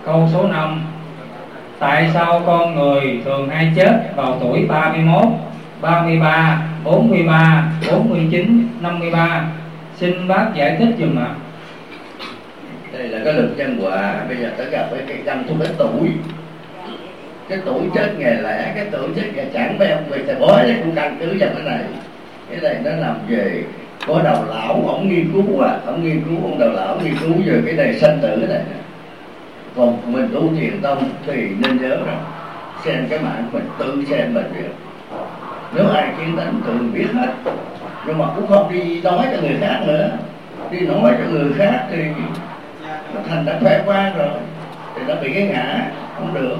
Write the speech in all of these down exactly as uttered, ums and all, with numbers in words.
Câu số năm. Tại sao con người thường hay chết vào tuổi ba mươi mốt, ba mươi ba, bốn mươi ba, bốn mươi chín, năm mươi ba? Xin bác giải thích giùm ạ. Đây là cái luật nhân quả. Bây giờ ta gặp cái căn thuộc cái tuổi. Cái tuổi chết ngày lẻ, cái tuổi chết ngày chẳng. Mấy ông thầy bói nó cũng căn cứ vào cái này. Cái này nó nằm về có đầu lão, ông nghiên cứu à, ông nghiên cứu, ông đầu lão nghiên cứu về cái này sanh tử này. Còn mình tu thiền tông thì nên nhớ rằng xem cái mạng mình tự xem mình được. Nếu ai kiến tánh tự biết hết, nhưng mà cũng không đi nói cho người khác nữa. Đi nói cho người khác thì nó thành đã khoe khoang rồi, thì nó bị cái ngã, không được.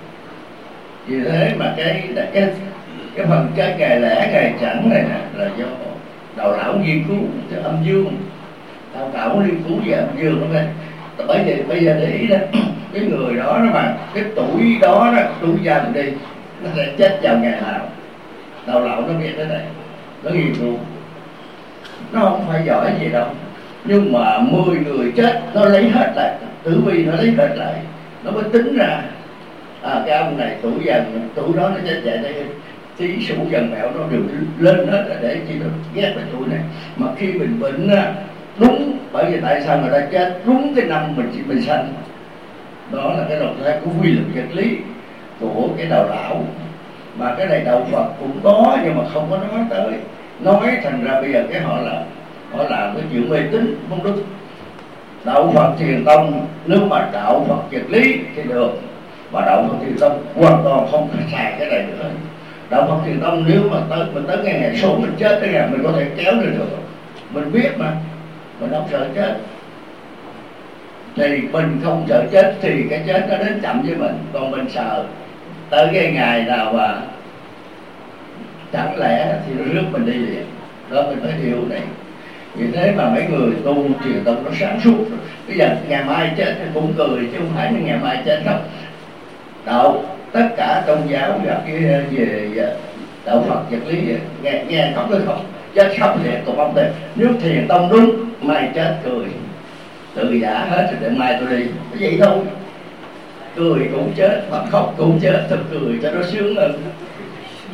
Vì thế mà cái cái cái phần cái ngày lẻ ngày chẳng này nè là do đầu lão nghiên cứu cho âm dương, đầu lão nghiên cứu về âm dương đó đấy. Bởi vì bây giờ để ý đó, cái người đó nó mà cái tuổi đó đó, tuổi dần đi, nó sẽ chết vào ngày nào. Đầu lão nó biết thế này, nó nghiên cứu, nó không phải giỏi gì đâu, nhưng mà mười người chết nó lấy hết lại, tử vi nó lấy hết lại, nó mới tính ra à, cái ông này tuổi dần, tuổi đó nó chết vậy đây, tí số dần mẹo nó đều lên hết rồi, để chi nó ghét cái tuổi này. Mà khi mình bệnh đúng, bởi vì tại sao người ta chết đúng cái năm mình mình sanh, đó là cái động thái của quy luật vật lý của cái đầu lão. Mà cái này đạo Phật cũng có nhưng mà không có nói tới, nói thành ra bây giờ cái họ là họ làm cái chuyện mê tín không đúng. Đạo Phật Thiền Tông nếu mà đạo Phật vật lý thì được, mà đạo Phật Thiền Tông hoàn toàn không phải xài cái này nữa. Đạo Phật Thiền Tông nếu mà tới mình tới ngày ngày số mình chết, cái ngày mình có thể kéo lên được, mình biết mà, mình không sợ chết. Thì mình không sợ chết thì cái chết nó đến chậm với mình, còn mình sợ tới cái ngày nào mà chẳng lẽ thì nó rước mình đi liền. Đó mình phải hiểu này. Vì thế mà mấy người tu Thiền Tông nó sáng suốt. Bây giờ ngày mai chết thì cũng cười chứ không phải là ngày mai chết đâu. Đạo tất cả tôn giáo và cái về đạo Phật vật lý vậy, nghe nghe khóc cái khóc, chết khóc liền. Còn ông đây nếu Thiền Tông đúng mai chết cười, tự giả hết rồi để mai tôi đi, cái vậy thôi. Cười cũng chết mà khóc cũng chết, tôi cười cho nó sướng hơn.